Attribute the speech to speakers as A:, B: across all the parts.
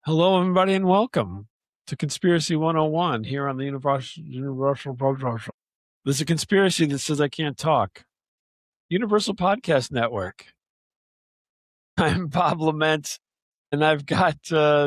A: Hello, everybody, and welcome to Conspiracy 101 here on the Universal Podcast. This is a conspiracy that says I can't talk. Universal Podcast Network. I'm Bob Lament, and I've got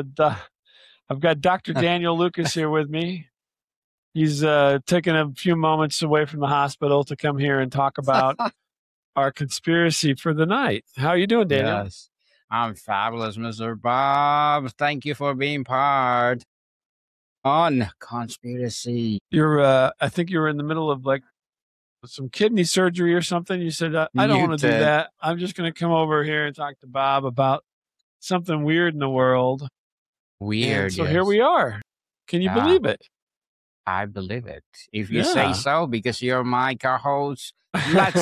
A: Dr. Daniel Lucas here with me. He's taking a few moments away from the hospital to come here and talk about our conspiracy for the night. How are you doing, Daniel?
B: Yes, I'm fabulous, Mr. Bob. Thank you for being part on conspiracy.
A: I think you were in the middle of like some kidney surgery or something. You said, I don't want to do that. I'm just going to come over here and talk to Bob about something weird in the world.
B: Weird.
A: And so here we are. Can you believe it?
B: I believe it. If you say so, because you're my co-host, let's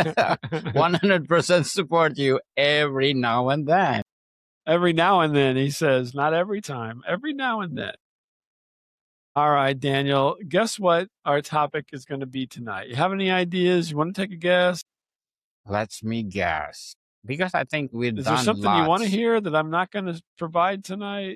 B: 100% support you every now and then.
A: Every now and then, he says. Not every time. Every now and then. All right, Daniel. Guess what our topic is going to be tonight? You have any ideas? You want to take a guess?
B: Let me guess. Because I think we've done
A: Is there something you want to hear that I'm not going to provide tonight?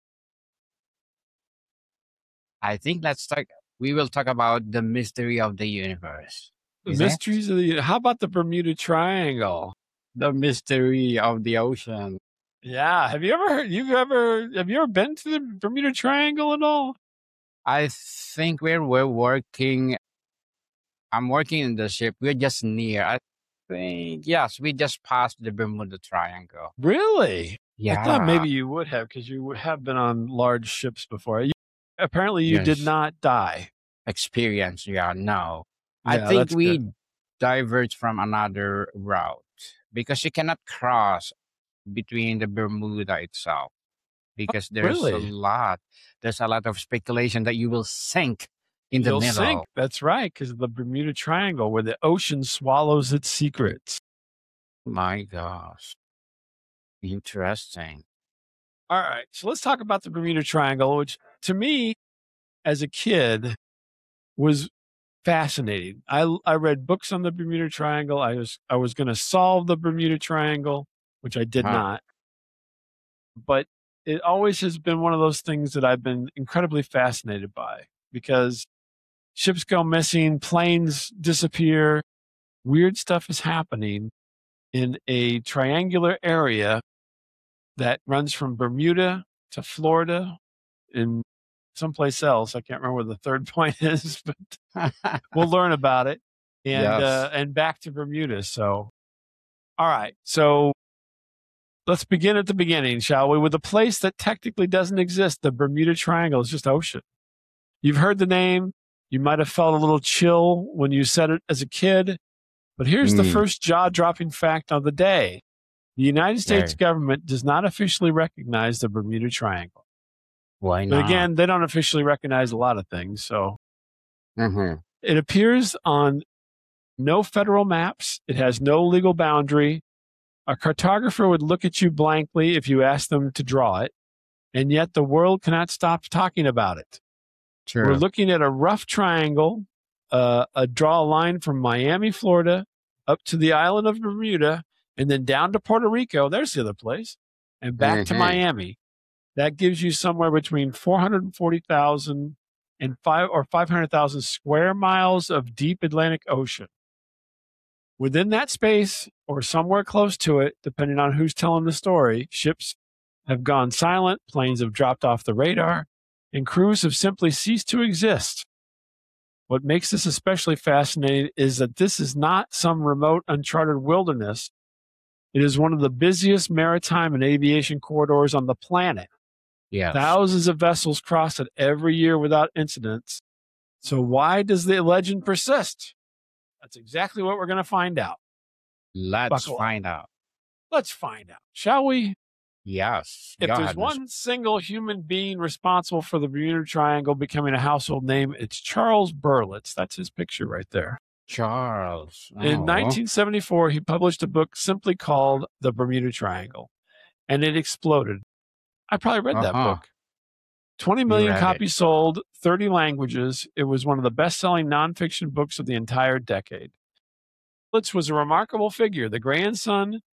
B: I think we will talk about the mystery of the universe.
A: The mysteries of the... How about the Bermuda Triangle?
B: The mystery of the ocean.
A: Yeah. Have you ever been to the Bermuda Triangle at all?
B: I think we're working. I'm working in the ship. We're just near. I think, yes, we just passed the Bermuda Triangle.
A: Really?
B: Yeah.
A: I thought maybe you would have, because you have been on large ships before. Apparently you did not die.
B: Experience, no. I think we diverged from another route because you cannot cross between the Bermuda itself because there's a lot of speculation that you will sink in the middle.
A: Sink. That's right, because of the Bermuda Triangle where the ocean swallows its secrets.
B: My gosh. Interesting.
A: All right, so let's talk about the Bermuda Triangle, which to me, as a kid, was fascinating. I read books on the Bermuda Triangle. I was going to solve the Bermuda Triangle, which I did not. But it always has been one of those things that I've been incredibly fascinated by because ships go missing, planes disappear, weird stuff is happening in a triangular area that runs from Bermuda to Florida and someplace else. I can't remember where the third point is, but we'll learn about it. And back to Bermuda. So, all right. So let's begin at the beginning, shall we? With a place that technically doesn't exist. The Bermuda Triangle is just ocean. You've heard the name. You might have felt a little chill when you said it as a kid. But here's the first jaw-dropping fact of the day. The United States government does not officially recognize the Bermuda Triangle.
B: Why not?
A: But again, they don't officially recognize a lot of things. So it appears on no federal maps. It has no legal boundary. A cartographer would look at you blankly if you asked them to draw it. And yet the world cannot stop talking about it.
B: True.
A: We're looking at a rough triangle, draw a line from Miami, Florida, up to the island of Bermuda, and then down to Puerto Rico. There's the other place. And back to Miami. That gives you somewhere between 440,000 and 500,000 square miles of deep Atlantic Ocean. Within that space, or somewhere close to it, depending on who's telling the story, ships have gone silent, planes have dropped off the radar, and crews have simply ceased to exist. What makes this especially fascinating is that this is not some remote, uncharted wilderness. It is one of the busiest maritime and aviation corridors on the planet.
B: Yes.
A: Thousands of vessels cross it every year without incidents. So why does the legend persist? That's exactly what we're going to find out.
B: Let's find out.
A: Let's find out, shall we?
B: Yes.
A: If there's one single human being responsible for the Bermuda Triangle becoming a household name, it's Charles Berlitz. That's his picture right there.
B: Charles.
A: In 1974, he published a book simply called The Bermuda Triangle, and it exploded. I probably read that book. 20 million copies sold, 30 languages. It was one of the best-selling nonfiction books of the entire decade. Berlitz was a remarkable figure, the grandson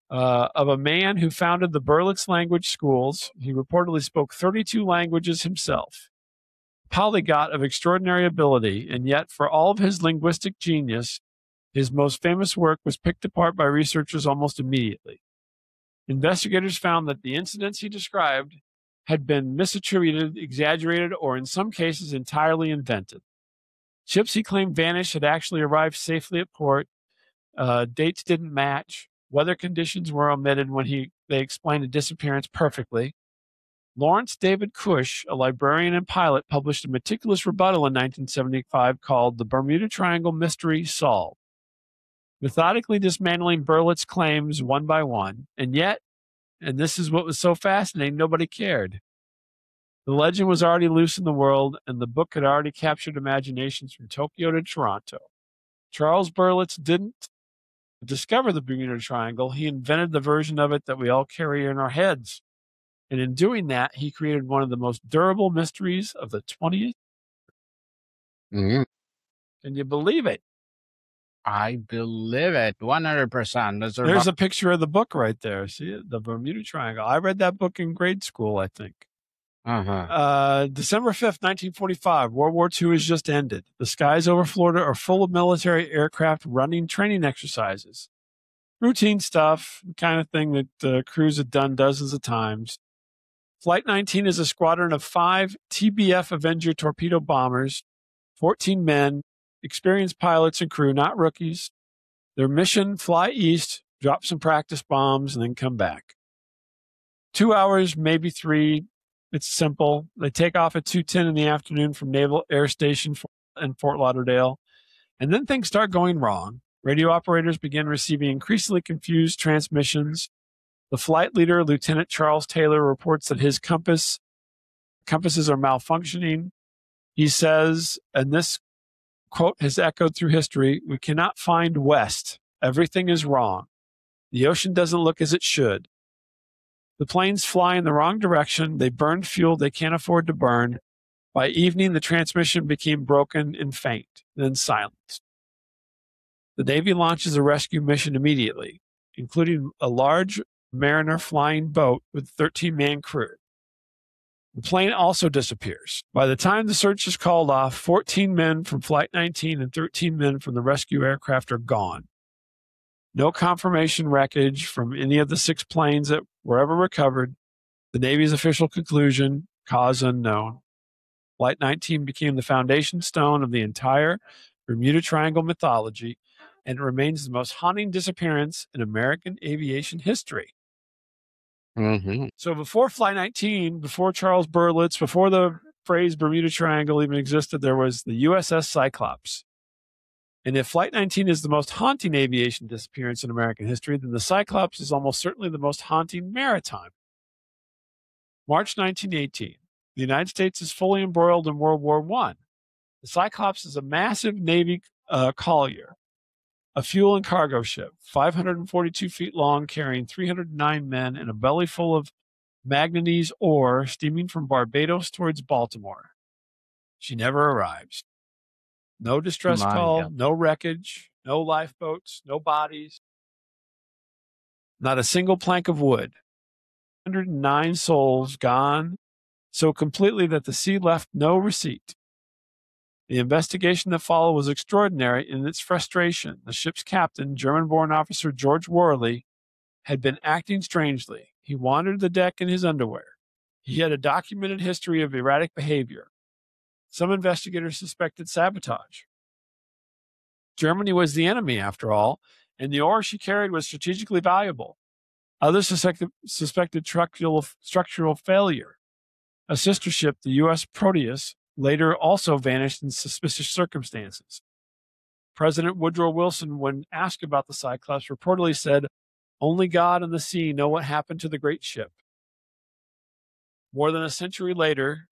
A: of a man who founded the Berlitz language schools. He reportedly spoke 32 languages himself. Polyglot of extraordinary ability, and yet for all of his linguistic genius, his most famous work was picked apart by researchers almost immediately. Investigators found that the incidents he described had been misattributed, exaggerated, or in some cases entirely invented. Ships he claimed vanished had actually arrived safely at port. Dates didn't match. Weather conditions were omitted when they explained a disappearance perfectly. Lawrence David Cush, a librarian and pilot, published a meticulous rebuttal in 1975 called The Bermuda Triangle Mystery Solved, methodically dismantling Berlitz's claims one by one. And yet, and this is what was so fascinating, nobody cared. The legend was already loose in the world, and the book had already captured imaginations from Tokyo to Toronto. Charles Berlitz didn't discover the Bermuda Triangle. He invented the version of it that we all carry in our heads. And in doing that, he created one of the most durable mysteries of the 20th.
B: Mm-hmm.
A: Can you believe it?
B: I believe it 100%.
A: There's a picture of the book right there. See it? The Bermuda Triangle. I read that book in grade school, I think. December 5th, 1945. World War II has just ended. The skies over Florida are full of military aircraft running training exercises. Routine stuff, the kind of thing that crews have done dozens of times. Flight 19 is a squadron of 5 TBF Avenger torpedo bombers, 14 men, experienced pilots and crew, not rookies. Their mission, fly east, drop some practice bombs, and then come back. 2 hours, maybe 3. It's simple. They take off at 2:10 in the afternoon from Naval Air Station in Fort Lauderdale. And then things start going wrong. Radio operators begin receiving increasingly confused transmissions. The flight leader, Lieutenant Charles Taylor, reports that his compasses are malfunctioning. He says, and this quote has echoed through history, "We cannot find west. Everything is wrong. The ocean doesn't look as it should. The planes fly in the wrong direction. They burn fuel they can't afford to burn. By evening, the transmission became broken and faint, then silenced. The Navy launches a rescue mission immediately, including a large Mariner flying boat with a 13-man crew. The plane also disappears. By the time the search is called off, 14 men from Flight 19 and 13 men from the rescue aircraft are gone. No confirmation wreckage from any of the 6 planes that were ever recovered. The Navy's official conclusion, cause unknown. Flight 19 became the foundation stone of the entire Bermuda Triangle mythology, and it remains the most haunting disappearance in American aviation history.
B: Mm-hmm.
A: So before Flight 19, before Charles Berlitz, before the phrase Bermuda Triangle even existed, there was the USS Cyclops. And if Flight 19 is the most haunting aviation disappearance in American history, then the Cyclops is almost certainly the most haunting maritime. March 1918. The United States is fully embroiled in World War I. The Cyclops is a massive Navy collier, a fuel and cargo ship, 542 feet long, carrying 309 men and a belly full of manganese ore steaming from Barbados towards Baltimore. She never arrives. No distress call, no wreckage, no lifeboats, no bodies. Not a single plank of wood. 109 souls gone so completely that the sea left no receipt. The investigation that followed was extraordinary in its frustration. The ship's captain, German-born officer George Worley, had been acting strangely. He wandered the deck in his underwear. He had a documented history of erratic behavior. Some investigators suspected sabotage. Germany was the enemy, after all, and the ore she carried was strategically valuable. Others suspected structural failure. A sister ship, the U.S. Proteus, later also vanished in suspicious circumstances. President Woodrow Wilson, when asked about the Cyclops, reportedly said, "Only God and the sea know what happened to the great ship." More than a century later,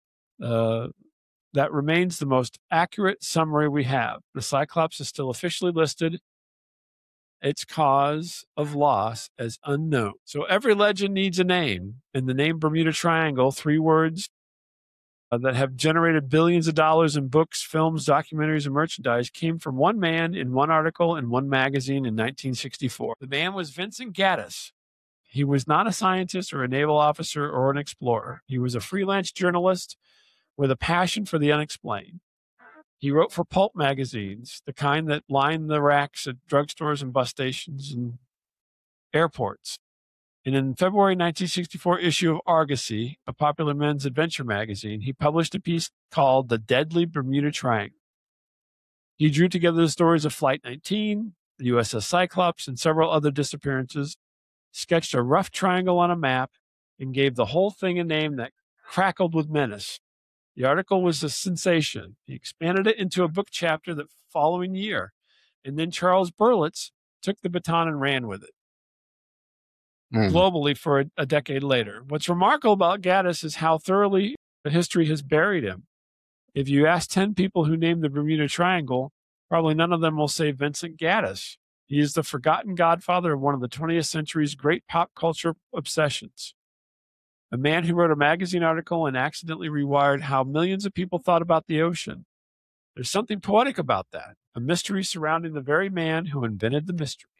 A: that remains the most accurate summary we have. The Cyclops is still officially listed, its cause of loss as unknown. So every legend needs a name, and the name Bermuda Triangle, 3 words that have generated billions of dollars in books, films, documentaries, and merchandise, came from one man in one article in one magazine in 1964. The man was Vincent Gaddis, He was not a scientist or a naval officer or an explorer. He was a freelance journalist with a passion for the unexplained. He wrote for pulp magazines, the kind that lined the racks at drugstores and bus stations and airports. And in February 1964 issue of Argosy, a popular men's adventure magazine, he published a piece called The Deadly Bermuda Triangle. He drew together the stories of Flight 19, the USS Cyclops, and several other disappearances, sketched a rough triangle on a map, and gave the whole thing a name that crackled with menace. The article was a sensation. He expanded it into a book chapter the following year, and then Charles Berlitz took the baton and ran with it globally for a decade later. What's remarkable about Gaddis is how thoroughly the history has buried him. If you ask 10 people who named the Bermuda Triangle, probably none of them will say Vincent Gaddis. He is the forgotten godfather of one of the 20th century's great pop culture obsessions. A man who wrote a magazine article and accidentally rewired how millions of people thought about the ocean. There's something poetic about that, a mystery surrounding the very man who invented the mystery.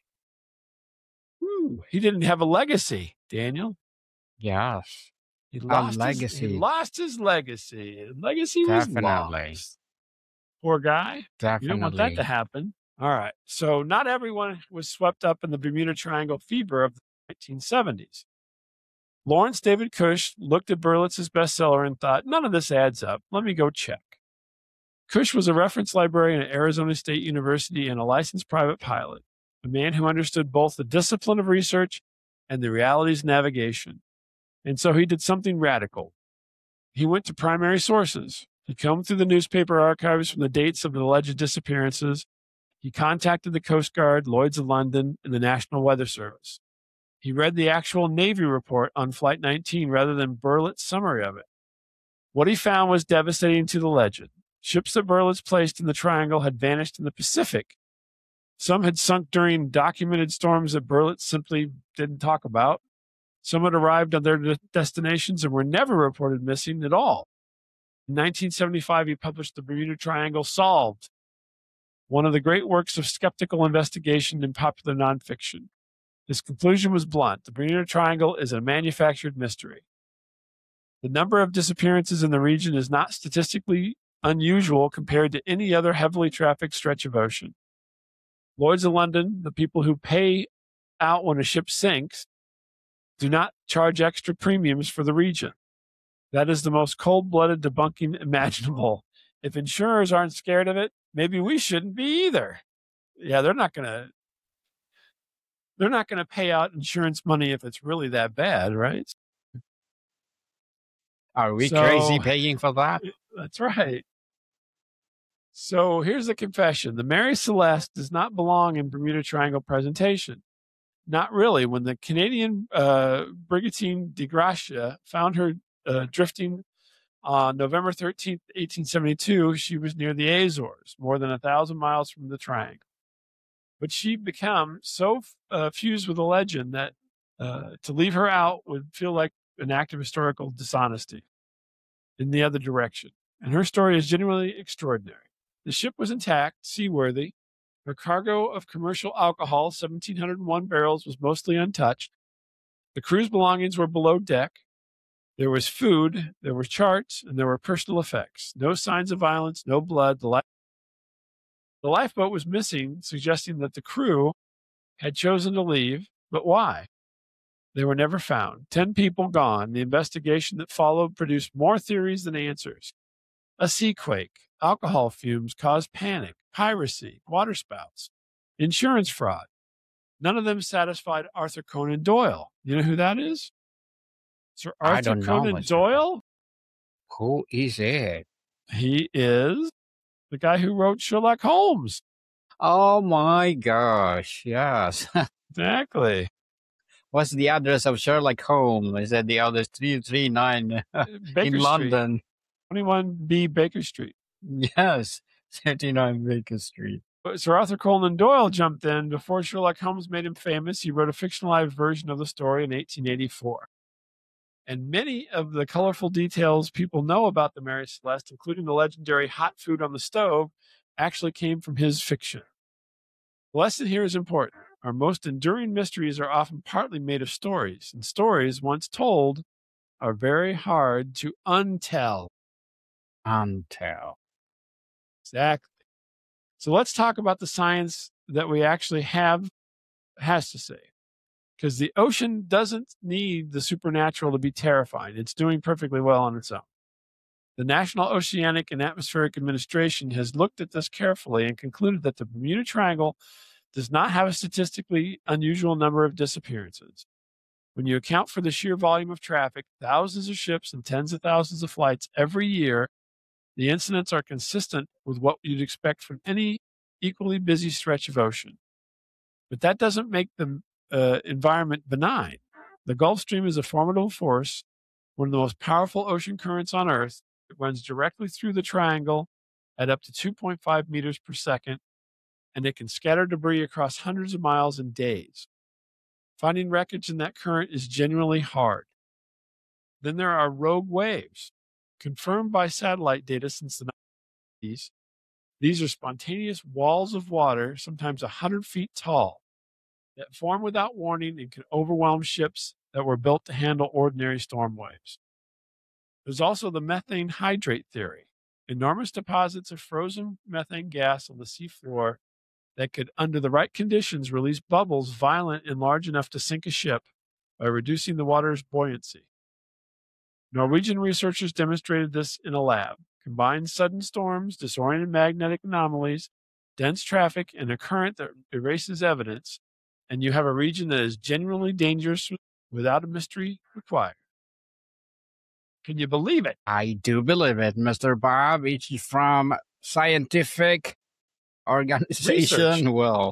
A: He didn't have a legacy, Daniel.
B: Yes.
A: He lost
B: legacy.
A: He lost his legacy. His legacy was lost. Poor guy.
B: Definitely.
A: You don't want that to happen. All right. So not everyone was swept up in the Bermuda Triangle fever of the 1970s. Lawrence David Cush looked at Berlitz's bestseller and thought, none of this adds up. Let me go check. Cush was a reference librarian at Arizona State University and a licensed private pilot, a man who understood both the discipline of research and the realities of navigation. And so he did something radical. He went to primary sources. He combed through the newspaper archives from the dates of the alleged disappearances. He contacted the Coast Guard, Lloyd's of London, and the National Weather Service. He read the actual Navy report on Flight 19 rather than Berlitz's summary of it. What he found was devastating to the legend. Ships that Berlitz placed in the triangle had vanished in the Pacific. Some had sunk during documented storms that Berlitz simply didn't talk about. Some had arrived on their destinations and were never reported missing at all. In 1975, he published The Bermuda Triangle Solved, one of the great works of skeptical investigation in popular nonfiction. His conclusion was blunt. The Bermuda Triangle is a manufactured mystery. The number of disappearances in the region is not statistically unusual compared to any other heavily trafficked stretch of ocean. Lloyd's of London, the people who pay out when a ship sinks, do not charge extra premiums for the region. That is the most cold-blooded debunking imaginable. If insurers aren't scared of it, maybe we shouldn't be either. Yeah, they're not going to pay out insurance money if it's really that bad, right?
B: Are we crazy paying for that?
A: That's right. So here's the confession. The Mary Celeste does not belong in Bermuda Triangle presentation. Not really. When the Canadian brigantine de Gracia found her drifting on November 13th, 1872, she was near the Azores, more than 1,000 miles from the Triangle. But she became so fused with the legend that to leave her out would feel like an act of historical dishonesty in the other direction. And her story is genuinely extraordinary. The ship was intact, seaworthy. Her cargo of commercial alcohol, 1,701 barrels, was mostly untouched. The crew's belongings were below deck. There was food, there were charts, and there were personal effects. No signs of violence, no blood. The lifeboat was missing, suggesting that the crew had chosen to leave, but why? They were never found. 10 people gone. The investigation that followed produced more theories than answers. A sea quake, alcohol fumes caused panic, piracy, waterspouts, insurance fraud. None of them satisfied Arthur Conan Doyle. You know who that is? Sir Arthur Conan Doyle?
B: Who is it?
A: He is the guy who wrote Sherlock Holmes.
B: Oh my gosh, yes.
A: Exactly.
B: What's the address of Sherlock Holmes? I said the address 339 in London.
A: 21B Baker Street.
B: Yes, 39 Baker Street.
A: Sir Arthur Conan Doyle jumped in. Before Sherlock Holmes made him famous, he wrote a fictionalized version of the story in 1884. And many of the colorful details people know about the Mary Celeste, including the legendary hot food on the stove, actually came from his fiction. The lesson here is important. Our most enduring mysteries are often partly made of stories, and stories, once told, are very hard to untell.
B: Untell.
A: Exactly. So let's talk about the science that we actually has to say. Because the ocean doesn't need the supernatural to be terrifying. It's doing perfectly well on its own. The National Oceanic and Atmospheric Administration has looked at this carefully and concluded that the Bermuda Triangle does not have a statistically unusual number of disappearances. When you account for the sheer volume of traffic, thousands of ships and tens of thousands of flights every year, the incidents are consistent with what you'd expect from any equally busy stretch of ocean. But that doesn't make the environment benign. The Gulf Stream is a formidable force, one of the most powerful ocean currents on Earth. It runs directly through the triangle at up to 2.5 meters per second, and it can scatter debris across hundreds of miles in days. Finding wreckage in that current is genuinely hard. Then there are rogue waves. Confirmed by satellite data since the 1990s, these are spontaneous walls of water, sometimes 100 feet tall, that form without warning and can overwhelm ships that were built to handle ordinary storm waves. There's also the methane hydrate theory, enormous deposits of frozen methane gas on the seafloor that could, under the right conditions, release bubbles violent and large enough to sink a ship by reducing the water's buoyancy. Norwegian researchers demonstrated this in a lab. Combine sudden storms, disoriented magnetic anomalies, dense traffic, and a current that erases evidence, and you have a region that is genuinely dangerous without a mystery required. Can you believe it?
B: I do believe it, Mr. Bob. It's from scientific organization.
A: Research.
B: Well,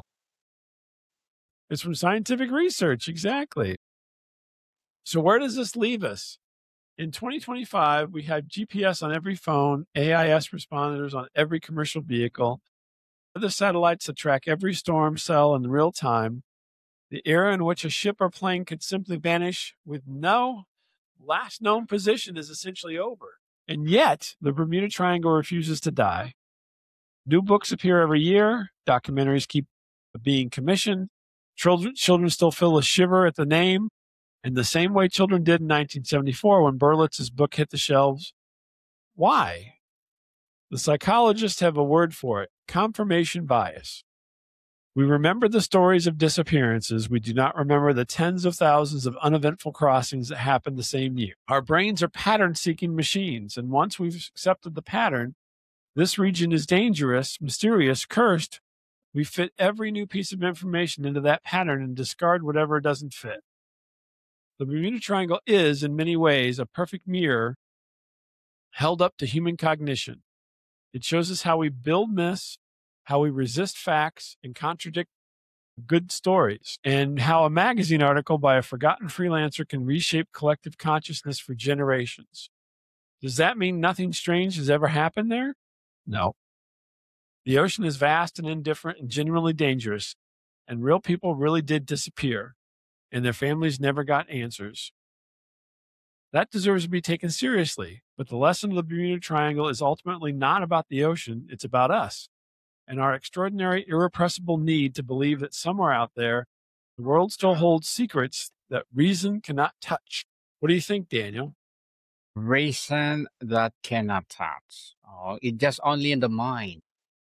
A: it's from scientific research, exactly. So where does this leave us? In 2025, we have GPS on every phone, AIS responders on every commercial vehicle, other satellites that track every storm cell in real time. The era in which a ship or plane could simply vanish with no last known position is essentially over. And yet, the Bermuda Triangle refuses to die. New books appear every year. Documentaries keep being commissioned. Children still feel a shiver at the name, in the same way children did in 1974 when Berlitz's book hit the shelves. Why? The psychologists have a word for it: confirmation bias. We remember the stories of disappearances. We do not remember the tens of thousands of uneventful crossings that happened the same year. Our brains are pattern-seeking machines, and once we've accepted the pattern, this region is dangerous, mysterious, cursed, we fit every new piece of information into that pattern and discard whatever doesn't fit. The Bermuda Triangle is, in many ways, a perfect mirror held up to human cognition. It shows us how we build myths, how we resist facts and contradict good stories, and how a magazine article by a forgotten freelancer can reshape collective consciousness for generations. Does that mean nothing strange has ever happened there? No. The ocean is vast and indifferent and genuinely dangerous, and real people really did disappear, and their families never got answers. That deserves to be taken seriously, but the lesson of the Bermuda Triangle is ultimately not about the ocean, it's about us, and our extraordinary, irrepressible need to believe that somewhere out there, the world still holds secrets that reason cannot touch. What do you think, Daniel?
B: Reason that cannot touch. Oh, it's just only in the mind.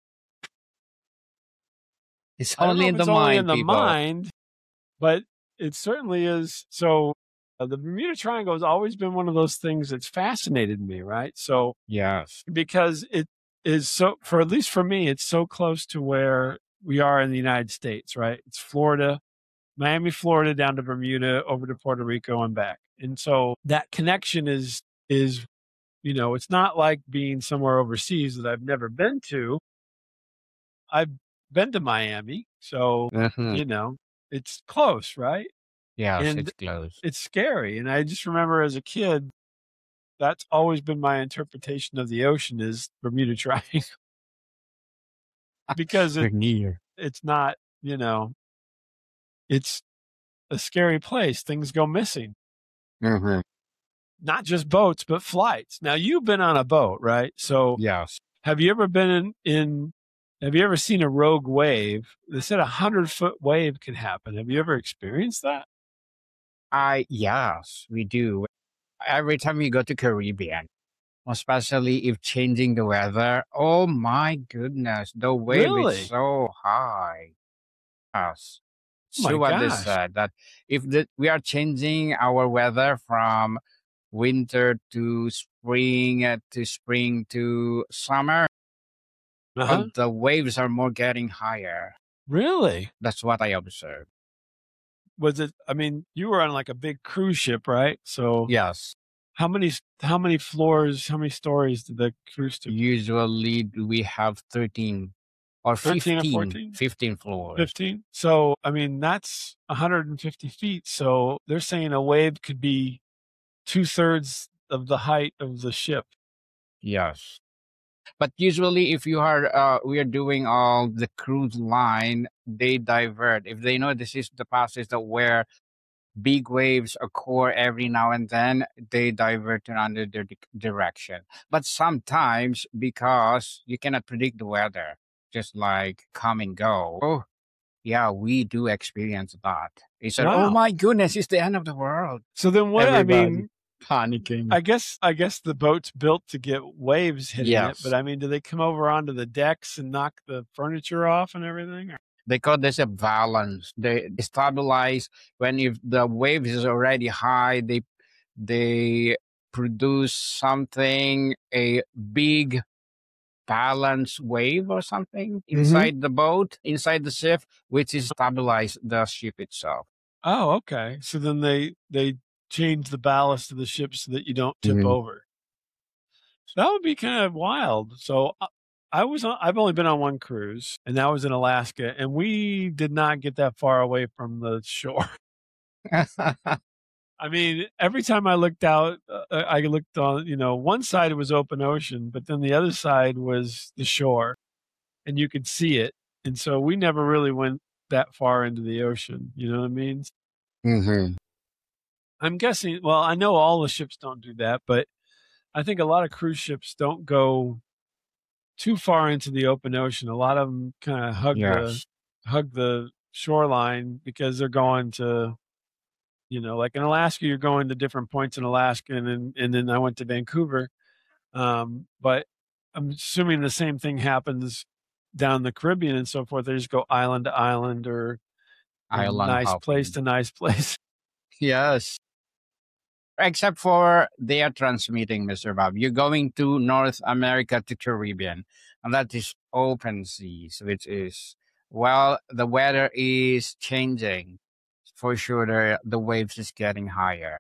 B: It's only in the mind,
A: people. Mind, but it certainly is. So the Bermuda Triangle has always been one of those things that's fascinated me, right? So
B: yes,
A: because it is so, for at least for me, it's so close to where we are in the United States, right? It's Florida, Miami, Florida, down to Bermuda, over to Puerto Rico and back. And so that connection is, you know, it's not like being somewhere overseas that I've never been to. I've been to Miami, so, you know, it's close, right?
B: Yeah,
A: and
B: it's close.
A: It's scary. And I just remember as a kid, that's always been my interpretation of the ocean is Bermuda Triangle. Because it's not, you know, it's a scary place. Things go missing. Not just boats, but flights. Now, you've been on a boat, right? So
B: yes.
A: Have you ever been in Have you ever seen a rogue wave? They said 100-foot wave could happen. Have you ever experienced that?
B: Yes, we do. Every time we go to Caribbean, especially if changing the weather. Oh my goodness, the wave is
A: Really?
B: so high. Yes.
A: Oh my
B: So what they
A: gosh.
B: said that if we are changing our weather from winter to spring to summer,
A: Uh-huh.
B: the waves are more getting higher.
A: Really?
B: That's what I observed.
A: Was it, I mean, you were on like a big cruise ship, right? So
B: Yes.
A: how many floors, how many stories did the cruise ship?
B: Usually we have 13 or
A: 13 or
B: 15,
A: 14?
B: 15 floors.
A: 15? So, I mean, that's 150 feet. So they're saying a wave could be 2/3 of the height of the ship.
B: Yes. But usually, if you are, we are doing all the cruise line, they divert. If they know this is the passage that where big waves occur every now and then, they divert in another direction. But sometimes, because you cannot predict the weather, just like come and go. Oh, yeah, we do experience that. They said, "Oh
A: Wow.
B: my goodness, it's the end of the world."
A: So then what, I
B: Everybody
A: mean,
B: panicking.
A: I guess the boat's built to get waves hitting it, but
B: Yes.
A: I mean, do they come over onto the decks and knock the furniture off and everything?
B: They call this a balance. They stabilize when if the wave is already high, they produce something, a big balance wave or something
A: Mhm.
B: inside the boat, inside the ship, which is stabilize the ship itself.
A: Oh, okay. So then they change the ballast of the ship so that you don't tip
B: Mhm.
A: over. That would be kind of wild. So I've only been on one cruise, and that was in Alaska, and we did not get that far away from the shore. I mean, every time I looked out, I looked on, one side was open ocean, but then the other side was the shore, and you could see it. And so we never really went that far into the ocean. You know what I mean?
B: Hmm.
A: I'm guessing, well, I know all the ships don't do that, but I think a lot of cruise ships don't go too far into the open ocean. A lot of them kind of
B: Yes.
A: hug the shoreline because they're going to, like in Alaska, you're going to different points in Alaska, and then I went to Vancouver. But I'm assuming the same thing happens down the Caribbean and so forth. They just go island to island or
B: Island
A: nice place
B: hopping.
A: to nice place.
B: Yes. Except for they are transmitting, Mr. Bob. You're going to North America to Caribbean, and that is open seas, which is, well, the weather is changing. For sure, the waves is getting higher.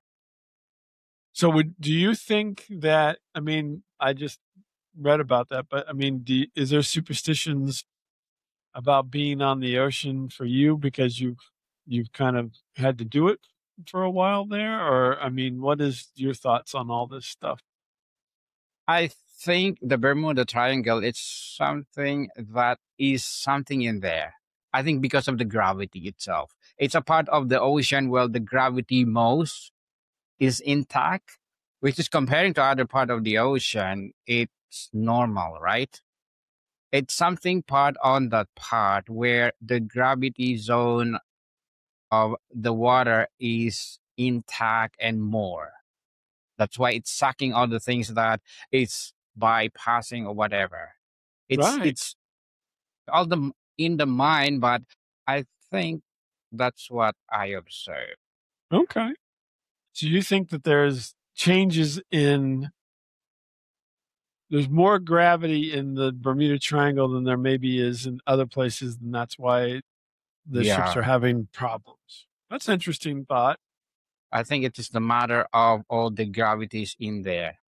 A: So do you think that, I mean, I just read about that, but I mean, is there superstitions about being on the ocean for you because you've kind of had to do it for a while there? Or I mean, what is your thoughts on all this stuff?
B: I think the Bermuda Triangle, it's something that is something in there. I think because of the gravity itself. It's a part of the ocean where the gravity most is intact, which is comparing to other part of the ocean, it's normal, right? It's something part on that part where the gravity zone of the water is intact and more. That's why it's sucking all the things that it's bypassing or whatever.
A: Right.
B: It's all in the mind, but I think that's what I observe.
A: Okay. So you think that there's more gravity in the Bermuda Triangle than there maybe is in other places, and that's why the ships
B: Yeah.
A: are having problems. That's an interesting thought.
B: I think it is the matter of all the gravities in there.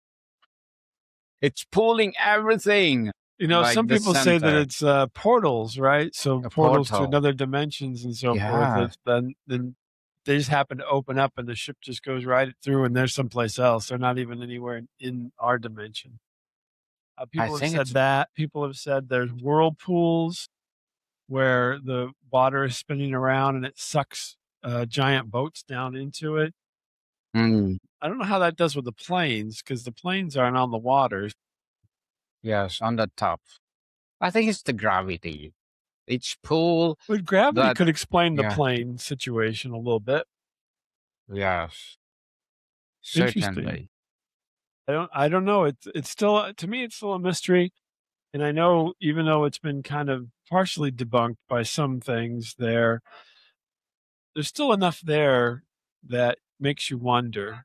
B: It's pulling everything like
A: Some
B: the
A: people say that
B: center,
A: it's portals, right? So
B: a
A: portals to
B: portal.
A: another dimensions and so forth.
B: Yeah,
A: Then they just happen to open up, and the ship just goes right through, and they're someplace else. They're not even anywhere in our dimension.
B: I
A: People have
B: think
A: said
B: it's
A: that. People have said there's whirlpools where the water is spinning around and it sucks giant boats down into it.
B: mm,
A: I don't know how that does with the planes because the planes aren't on the waters.
B: yes on the top. I think it's the gravity. It's pull
A: But gravity
B: that,
A: could explain the
B: yeah,
A: plane situation a little bit.
B: yes,
A: Interesting.
B: certainly.
A: I don't know. It's still, to me, it's still a mystery. And I know, even though it's been kind of partially debunked by some things there's still enough there that makes you wonder.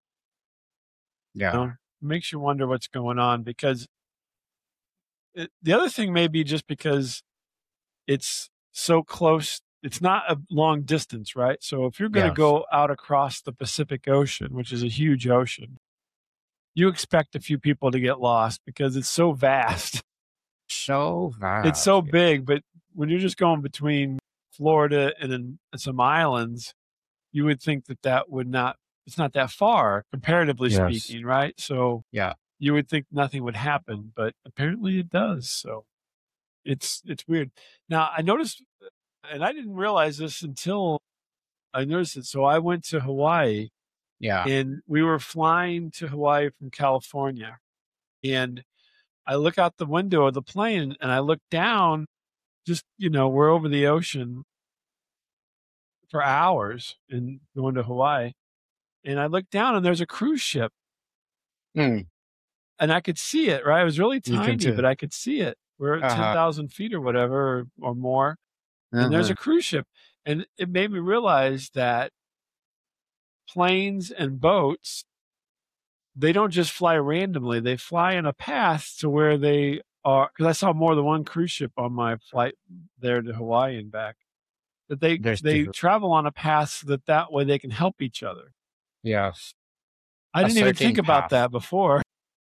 B: Yeah.
A: Makes you wonder what's going on, because the other thing may be just because it's so close. It's not a long distance, right? So if you're going to
B: Yes.
A: go out across the Pacific Ocean, which is a huge ocean, you expect a few people to get lost because it's so vast.
B: So vast.
A: It's so big, but when you're just going between Florida and then some islands, you would think that would not, it's not that far comparatively speaking, right? So
B: yeah.
A: you would think nothing would happen, but apparently it does. So it's weird. Now I noticed, and I didn't realize this until I noticed it. So I went to Hawaii,
B: Yeah.
A: and we were flying to Hawaii from California, and I look out the window of the plane and I look down, just, we're over the ocean for hours and going to Hawaii. And I look down and there's a cruise ship.
B: Mm.
A: And I could see it, right? It was really tiny, but I could see it. We're at 10,000 feet or whatever, or more. And there's a cruise ship. And it made me realize that planes and boats, they don't just fly randomly. They fly in a path to where they are. Because I saw more than one cruise ship on my flight there to Hawaii and back. That they travel on a path so that way they can help each other.
B: Yes.
A: I didn't even think about that before.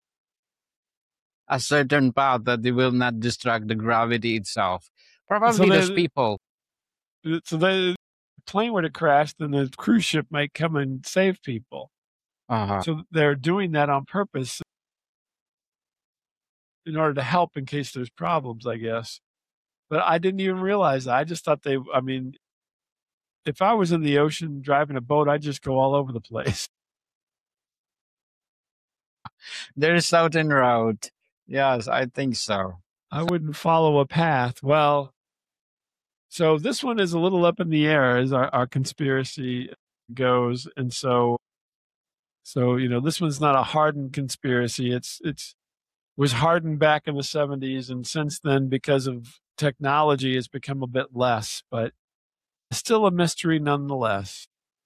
B: A certain path that they will not distract the gravity itself. Probably those people.
A: So the plane were to crash, then the cruise ship might come and save people. So they're doing that on purpose in order to help in case there's problems, I guess. But I didn't even realize that. I just thought if I was in the ocean driving a boat, I'd just go all over the place.
B: There's Southern Route. Yes, I think so.
A: I wouldn't follow a path. Well, so this one is a little up in the air as our conspiracy goes. And so, this one's not a hardened conspiracy. It was hardened back in the 70s. And since then, because of technology, it's become a bit less, but still a mystery nonetheless.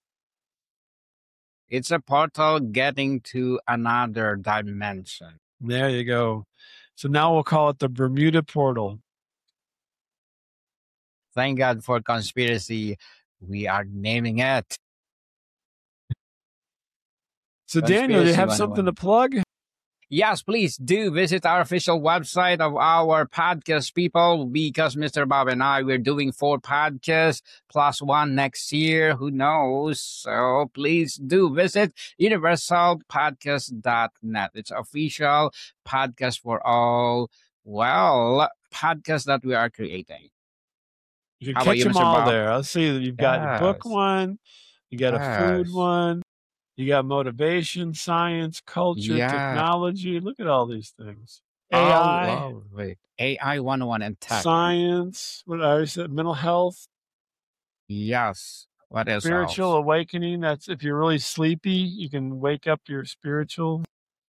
B: It's a portal getting to another dimension.
A: There you go. So now we'll call it the Bermuda Portal.
B: Thank God for conspiracy. We are naming it.
A: So Daniel, do you have something to plug?
B: Yes, please do visit our official website of our podcast, people, because Mr. Bob and I, we're doing 4 podcasts plus 1 next year. Who knows? So please do visit universalpodcast.net. It's official podcast for all, podcasts that we are creating.
A: You can catch them all there. I'll see that you've got a book one, you got a food one, you got motivation, science, culture, technology. Look at all these things. AI.
B: AI 101 and tech.
A: Science. What I said, mental health.
B: Yes. What else?
A: Spiritual awakening. That's if you're really sleepy, you can wake up your spiritual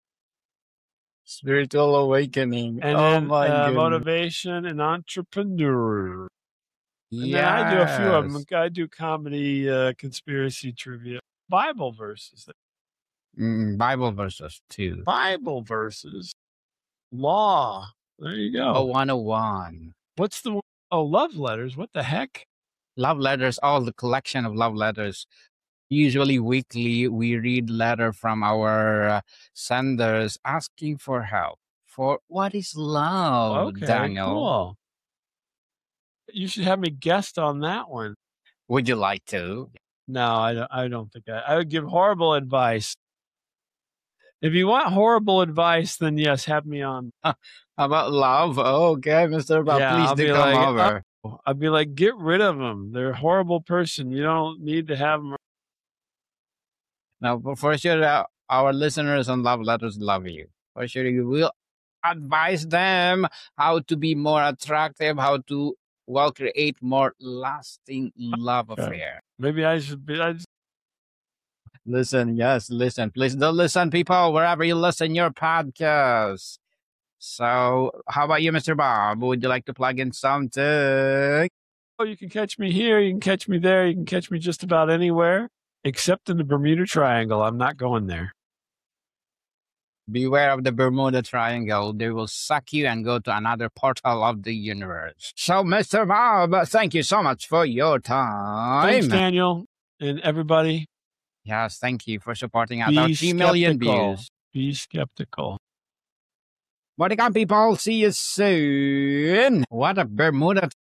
B: awakening.
A: And then motivation and entrepreneur. And then I do a few of them. I do comedy, conspiracy trivia. Bible verses.
B: Bible verses, too.
A: Bible verses. Law. There you go.
B: Oh, 101.
A: What's the... Oh, love letters. What the heck?
B: Love letters. All the collection of love letters. Usually weekly, we read letter from our senders asking for help. For what is love, Daniel?
A: Cool. You should have me guest on that one.
B: Would you like to?
A: No, I don't think I would give horrible advice. If you want horrible advice, then yes, have me on.
B: About love? Okay, Mr. Bob, please do come over.
A: I'd be like, get rid of them. They're a horrible person. You don't need to have them.
B: Now, for sure, our listeners on Love Letters love you. For sure, you will advise them how to be more attractive, how to create more lasting love affair.
A: Maybe I should be.
B: Listen, yes, listen. Please do listen, people, wherever you listen your podcast. So, how about you, Mr. Bob? Would you like to plug in something?
A: Oh, you can catch me here. You can catch me there. You can catch me just about anywhere except in the Bermuda Triangle. I'm not going there.
B: Beware of the Bermuda Triangle. They will suck you and go to another portal of the universe. So, Mr. Bob, thank you so much for your time.
A: Thanks, Daniel, and everybody.
B: Yes, thank you for supporting us. Our 3 million views.
A: Be skeptical.
B: Welcome, people. See you soon. What a Bermuda